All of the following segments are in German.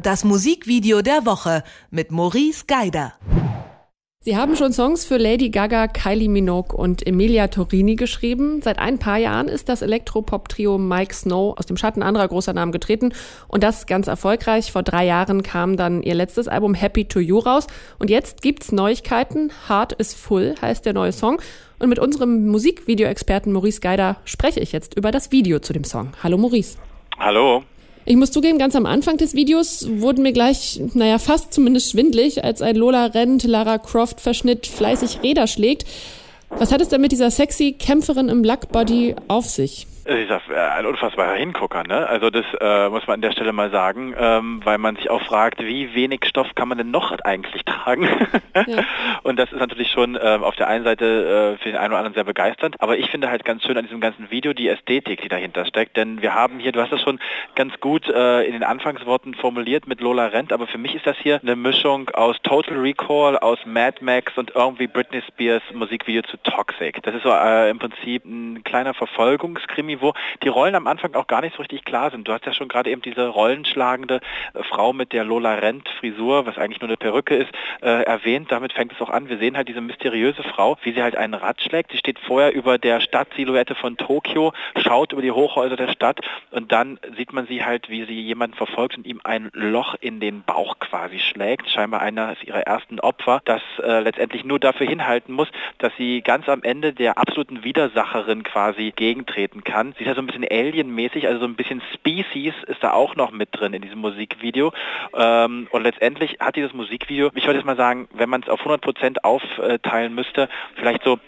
Das Musikvideo der Woche mit Maurice Geider. Sie haben schon Songs für Lady Gaga, Kylie Minogue und Emilia Torini geschrieben. Seit ein paar Jahren ist das Elektropop-Trio Miike Snow aus dem Schatten anderer großer Namen getreten und das ganz erfolgreich. Vor 3 Jahren kam dann ihr letztes Album Happy to You raus und jetzt gibt's Neuigkeiten. Heart is Full heißt der neue Song und mit unserem Musikvideo-Experten Maurice Geider spreche ich jetzt über das Video zu dem Song. Hallo Maurice. Hallo. Ich muss zugeben, ganz am Anfang des Videos wurden mir gleich, fast zumindest schwindlig, als ein Lola rennt, Lara Croft Verschnitt fleißig Räder schlägt. Was hat es denn mit dieser sexy Kämpferin im Black Body auf sich? Ein unfassbarer Hingucker, ne? Also das muss man an der Stelle mal sagen, weil man sich auch fragt, wie wenig Stoff kann man denn noch eigentlich tragen? Ja. Und das ist natürlich schon auf der einen Seite für den einen oder anderen sehr begeisternd, aber ich finde halt ganz schön an diesem ganzen Video die Ästhetik, die dahinter steckt, denn wir haben hier, du hast das schon ganz gut in den Anfangsworten formuliert mit Lola rennt, aber für mich ist das hier eine Mischung aus Total Recall, aus Mad Max und irgendwie Britney Spears Musikvideo zu Toxic. Das ist so im Prinzip ein kleiner Verfolgungskrimi, wo die Rollen am Anfang auch gar nicht so richtig klar sind. Du hast ja schon gerade eben diese rollenschlagende Frau mit der Lola rennt Frisur, was eigentlich nur eine Perücke ist, erwähnt. Damit fängt es auch an. Wir sehen halt diese mysteriöse Frau, wie sie halt einen Rad schlägt. Sie steht vorher über der Stadtsilhouette von Tokio, schaut über die Hochhäuser der Stadt und dann sieht man sie halt, wie sie jemanden verfolgt und ihm ein Loch in den Bauch quasi schlägt. Scheinbar einer ihrer ersten Opfer, das letztendlich nur dafür hinhalten muss, dass sie ganz am Ende der absoluten Widersacherin quasi gegentreten kann. Sie ist ja so ein bisschen Alien-mäßig, also so ein bisschen Species ist da auch noch mit drin in diesem Musikvideo. Und letztendlich hat dieses Musikvideo, ich würde jetzt mal sagen, wenn man es auf 100% aufteilen müsste, vielleicht so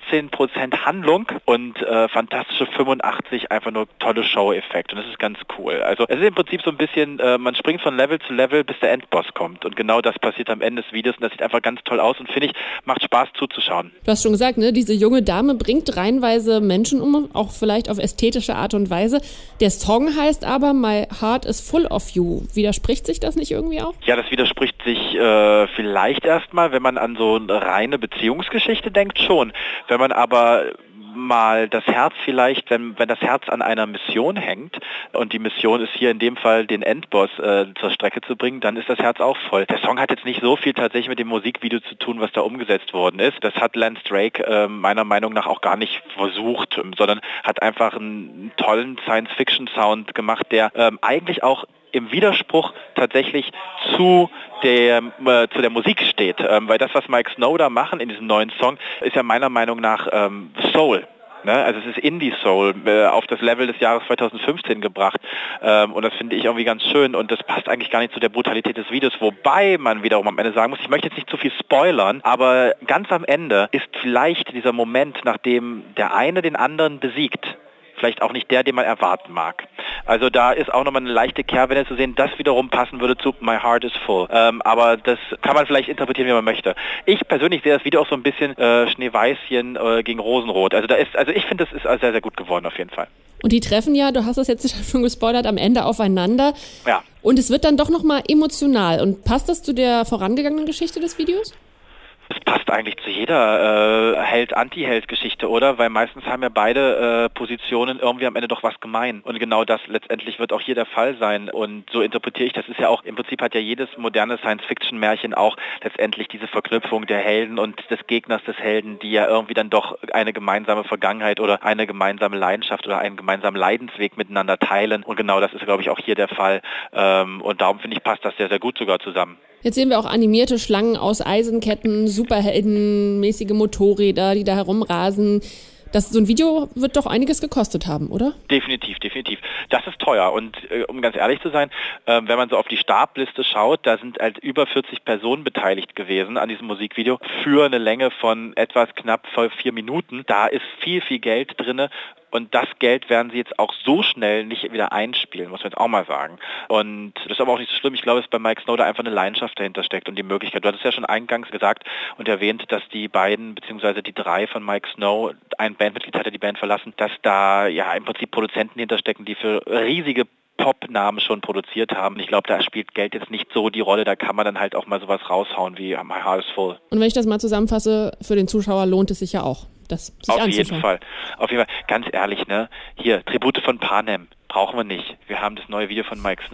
15% Handlung und fantastische 85 einfach nur tolle Show-Effekt. Und das ist ganz cool. Also es ist im Prinzip so ein bisschen, man springt von Level zu Level, bis der Endboss kommt. Und genau das passiert am Ende des Videos und das sieht einfach ganz toll aus und finde ich, macht Spaß zuzuschauen. Du hast schon gesagt, ne, diese junge Dame bringt reihenweise Menschen um, auch vielleicht auf ästhetische Art und Weise. Der Song heißt aber My Heart is Full of You. Widerspricht sich das nicht irgendwie auch? Ja, das widerspricht sich vielleicht erstmal, wenn man an so eine reine Beziehungsgeschichte denkt, schon. Wenn man aber mal das Herz vielleicht, wenn das Herz an einer Mission hängt und die Mission ist hier in dem Fall den Endboss zur Strecke zu bringen, dann ist das Herz auch voll. Der Song hat jetzt nicht so viel tatsächlich mit dem Musikvideo zu tun, was da umgesetzt worden ist. Das hat Lance Drake meiner Meinung nach auch gar nicht versucht, sondern hat einfach einen tollen Science-Fiction-Sound gemacht, der eigentlich auch im Widerspruch tatsächlich zu der Musik steht. Weil das, was Miike Snow da machen in diesem neuen Song, ist ja meiner Meinung nach Soul. Ne? Also es ist Indie-Soul auf das Level des Jahres 2015 gebracht und das finde ich irgendwie ganz schön und das passt eigentlich gar nicht zu der Brutalität des Videos, wobei man wiederum am Ende sagen muss, ich möchte jetzt nicht zu viel spoilern, aber ganz am Ende ist vielleicht dieser Moment, nachdem der eine den anderen besiegt, vielleicht auch nicht der, den man erwarten mag. Also da ist auch nochmal eine leichte Kehrwende zu sehen, das wiederum passen würde zu My Heart is Full. Aber das kann man vielleicht interpretieren, wie man möchte. Ich persönlich sehe das Video auch so ein bisschen Schneeweißchen gegen Rosenrot. Also ich finde, das ist sehr, sehr gut geworden auf jeden Fall. Und die treffen ja, du hast das jetzt schon gespoilert, am Ende aufeinander. Ja. Und es wird dann doch nochmal emotional. Und passt das zu der vorangegangenen Geschichte des Videos? Das passt eigentlich zu jeder Held-Anti-Held-Geschichte, oder? Weil meistens haben ja beide Positionen irgendwie am Ende doch was gemein. Und genau das letztendlich wird auch hier der Fall sein. Und so interpretiere ich, das ist ja auch, im Prinzip hat ja jedes moderne Science-Fiction-Märchen auch letztendlich diese Verknüpfung der Helden und des Gegners des Helden, die ja irgendwie dann doch eine gemeinsame Vergangenheit oder eine gemeinsame Leidenschaft oder einen gemeinsamen Leidensweg miteinander teilen. Und genau das ist, glaube ich, auch hier der Fall. Und darum finde ich, passt das sehr, sehr gut sogar zusammen. Jetzt sehen wir auch animierte Schlangen aus Eisenketten, Superheldenmäßige Motorräder, die da herumrasen. So ein Video wird doch einiges gekostet haben, oder? Definitiv. Das ist teuer und um ganz ehrlich zu sein, wenn man so auf die Startliste schaut, da sind halt über 40 Personen beteiligt gewesen an diesem Musikvideo für eine Länge von etwas knapp 4 Minuten. Da ist viel, viel Geld drinne. Und das Geld werden sie jetzt auch so schnell nicht wieder einspielen, muss man jetzt auch mal sagen. Und das ist aber auch nicht so schlimm. Ich glaube, dass bei Miike Snow da einfach eine Leidenschaft dahinter steckt und die Möglichkeit. Du hattest ja schon eingangs gesagt und erwähnt, dass die beiden, beziehungsweise die 3 von Miike Snow, ein Bandmitglied hat ja die Band verlassen, dass da ja im Prinzip Produzenten hinterstecken, die für riesige Pop-Namen schon produziert haben. Ich glaube, da spielt Geld jetzt nicht so die Rolle. Da kann man dann halt auch mal sowas raushauen wie My Heart is Full. Und wenn ich das mal zusammenfasse, für den Zuschauer lohnt es sich ja auch, das sich Auf anzuschauen. Auf jeden Fall. Ganz ehrlich, ne? Hier, Tribute von Panem brauchen wir nicht. Wir haben das neue Video von Miike Snow.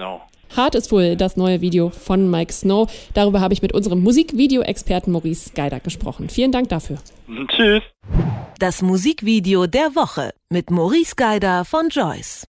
Heart is Full, das neue Video von Mike Snow. Darüber habe ich mit unserem Musikvideo-Experten Maurice Geider gesprochen. Vielen Dank dafür. Tschüss. Das Musikvideo der Woche mit Maurice Geider von Joyce.